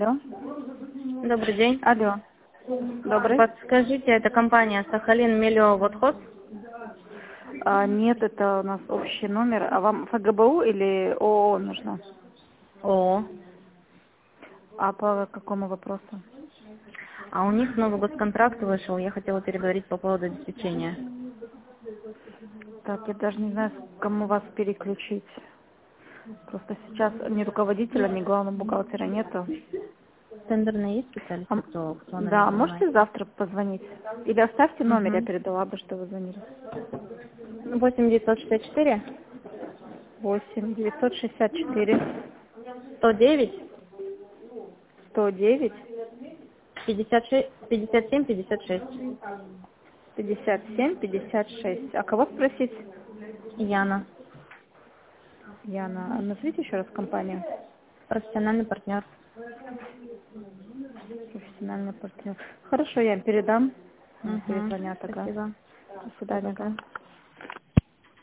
Алло. Добрый день. Алло. Добрый. Подскажите, это компания Сахалин Мелиоводхоз? Нет, это у нас общий номер. А вам ФГБУ или ООО нужно? О. А по какому вопросу? А у них новый госконтракт вышел. Я хотела переговорить по поводу обеспечения. Так, я даже не знаю, кому вас переключить. Просто сейчас ни руководителя, ни главного бухгалтера нету. Тендерные есть специалисты, кто нами Да, занимается? можете завтра позвонить? Или оставьте номер, я Угу. передала бы, что вы звонили. 8964 8 964 109 109 56 57 56. 57 56. А кого спросить? Яна. Яна, назовите еще раз компанию. Профессиональный партнер. Профессиональный партнер. Хорошо, я им передам. Они Угу. перезвонят тогда. Спасибо. До свидания. Пока.